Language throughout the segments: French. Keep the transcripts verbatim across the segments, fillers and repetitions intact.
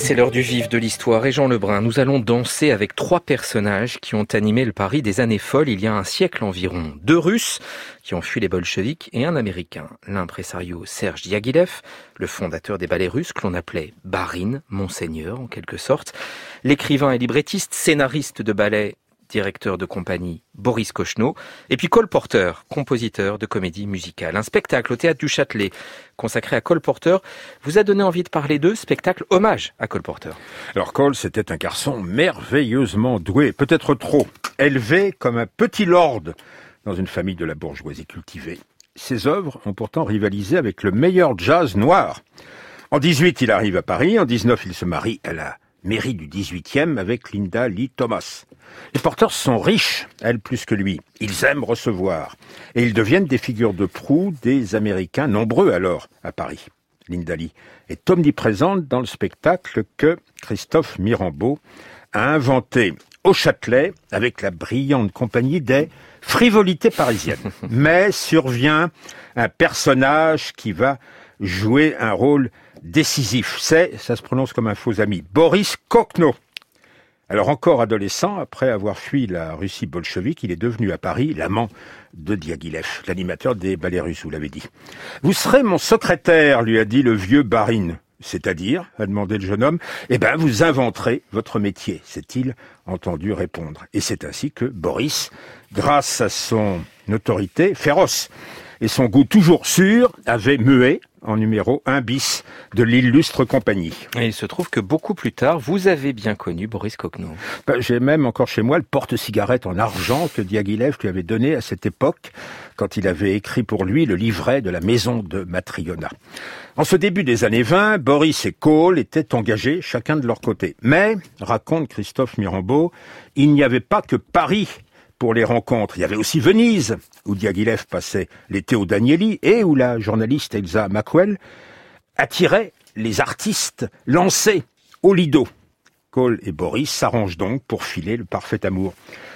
c'est l'heure du vif de l'histoire et Jean Lebrun, nous allons danser avec trois personnages qui ont animé le Paris des années folles il y a un siècle environ. Deux Russes qui ont fui les bolcheviks et un Américain. L'impresario Serge Diaghilev, le fondateur des ballets russes que l'on appelait Barine, Monseigneur en quelque sorte. L'écrivain et librettiste, scénariste de ballets, directeur de compagnie Boris Kochno, et puis Cole Porter, compositeur de comédie musicale. Un spectacle au Théâtre du Châtelet consacré à Cole Porter vous a donné envie de parler d'eux, spectacle hommage à Cole Porter. Alors Cole, c'était un garçon merveilleusement doué, peut-être trop, élevé comme un petit lord dans une famille de la bourgeoisie cultivée. Ses œuvres ont pourtant rivalisé avec le meilleur jazz noir. En dix-huit, il arrive à Paris, en dix-neuf, il se marie à la mairie du dix-huitième avec Linda Lee Thomas. Les Porters sont riches, elle plus que lui. Ils aiment recevoir. Et ils deviennent des figures de proue des Américains, nombreux alors, à Paris. Linda Lee est omniprésente dans le spectacle que Christophe Mirambeau a inventé au Châtelet avec la brillante compagnie des frivolités parisiennes. Mais survient un personnage qui va jouer un rôle décisif. C'est, ça se prononce comme un faux ami, Boris Kochno. Alors encore adolescent, après avoir fui la Russie bolchevique, il est devenu à Paris l'amant de Diaghilev, l'animateur des ballets russes, vous l'avez dit. « Vous serez mon secrétaire », lui a dit le vieux Barine. « C'est-à-dire » a demandé le jeune homme. « Eh ben, vous inventerez votre métier », s'est-il entendu répondre. Et c'est ainsi que Boris, grâce à son autorité féroce et son goût toujours sûr, avait mué en numéro un bis de l'illustre compagnie. Et il se trouve que beaucoup plus tard, vous avez bien connu Boris Kochno. Ben, j'ai même encore chez moi le porte-cigarette en argent que Diaghilev lui avait donné à cette époque, quand il avait écrit pour lui le livret de la maison de Matriona. En ce début des années vingt, Boris et Cole étaient engagés, chacun de leur côté. Mais, raconte Christophe Mirambeau, il n'y avait pas que Paris pour les rencontres. Il y avait aussi Venise, où Diaghilev passait l'été au Danieli et où la journaliste Elsa Mackwell attirait les artistes lancés au Lido. Cole et Boris s'arrangent donc pour filer le parfait amour.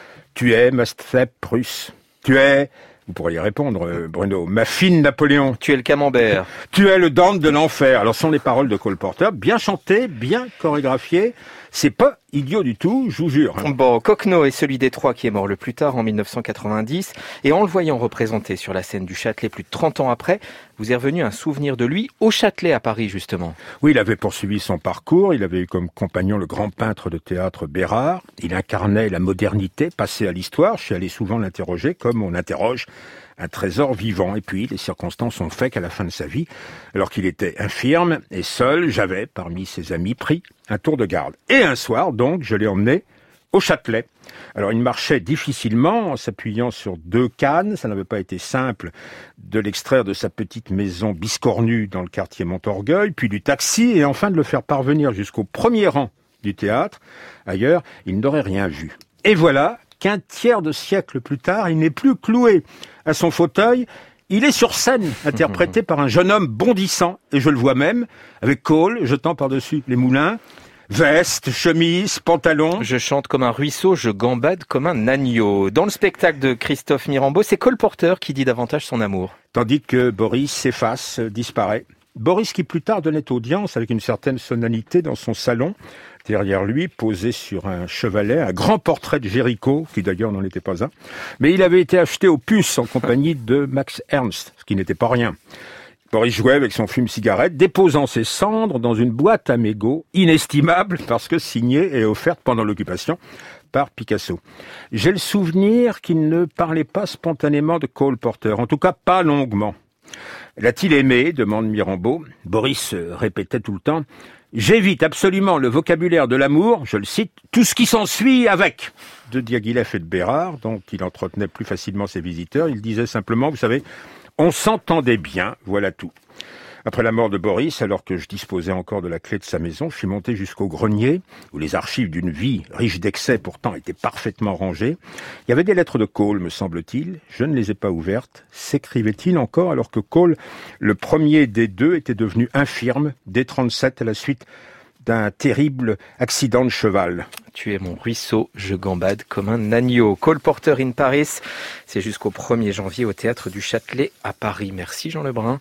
Tu es ma steppe russe. Tu es, vous pourriez répondre, Bruno, ma fine Napoléon. Tu es le camembert. Tu es le Dante de l'enfer. Alors, ce sont les paroles de Cole Porter, bien chantées, bien chorégraphiées. C'est pas idiot du tout, je vous jure. Bon, Kochno est celui des trois qui est mort le plus tard, en mille neuf cent quatre-vingt-dix. Et en le voyant représenté sur la scène du Châtelet plus de trente ans après, vous est revenu un souvenir de lui au Châtelet à Paris, justement. Oui, il avait poursuivi son parcours. Il avait eu comme compagnon le grand peintre de théâtre Bérard. Il incarnait la modernité passée à l'histoire. Je suis allé souvent l'interroger comme on interroge un trésor vivant. Et puis, les circonstances ont fait qu'à la fin de sa vie, alors qu'il était infirme et seul, j'avais, parmi ses amis, pris un tour de garde. Et un soir, donc, je l'ai emmené au Châtelet. Alors, il marchait difficilement en s'appuyant sur deux cannes. Ça n'avait pas été simple de l'extraire de sa petite maison biscornue dans le quartier Montorgueil, puis du taxi, et enfin de le faire parvenir jusqu'au premier rang du théâtre. Ailleurs, il n'aurait rien vu. Et voilà qu'un tiers de siècle plus tard, il n'est plus cloué à son fauteuil. Il est sur scène, interprété par un jeune homme bondissant, et je le vois même, avec Cole jetant par-dessus les moulins, veste, chemise, pantalon. Je chante comme un ruisseau, je gambade comme un agneau. Dans le spectacle de Christophe Mirambeau, c'est Cole Porter qui dit davantage son amour. Tandis que Boris s'efface, disparaît. Boris qui plus tard donnait audience avec une certaine solennité dans son salon. Derrière lui, posé sur un chevalet, un grand portrait de Géricault, qui d'ailleurs n'en était pas un. Mais il avait été acheté aux puces en compagnie de Max Ernst, ce qui n'était pas rien. Boris jouait avec son fume-cigarette, déposant ses cendres dans une boîte à mégots, inestimable parce que signée et offerte pendant l'occupation par Picasso. J'ai le souvenir qu'il ne parlait pas spontanément de Cole Porter, en tout cas pas longuement. L'a-t-il aimé ? Demande Mirambeau. Boris répétait tout le temps « J'évite absolument le vocabulaire de l'amour, je le cite, tout ce qui s'ensuit avec » de Diaghilev et de Bérard, dont il entretenait plus facilement ses visiteurs. Il disait simplement, vous savez, on s'entendait bien, voilà tout. Après la mort de Boris, alors que je disposais encore de la clé de sa maison, je suis monté jusqu'au grenier, où les archives d'une vie riche d'excès pourtant étaient parfaitement rangées. Il y avait des lettres de Cole, me semble-t-il. Je ne les ai pas ouvertes. S'écrivait-il encore alors que Cole, le premier des deux, était devenu infirme dès trente-sept à la suite d'un terrible accident de cheval. Tu es mon ruisseau, je gambade comme un agneau. Cole Porter in Paris, c'est jusqu'au premier janvier au Théâtre du Châtelet à Paris. Merci Jean Lebrun.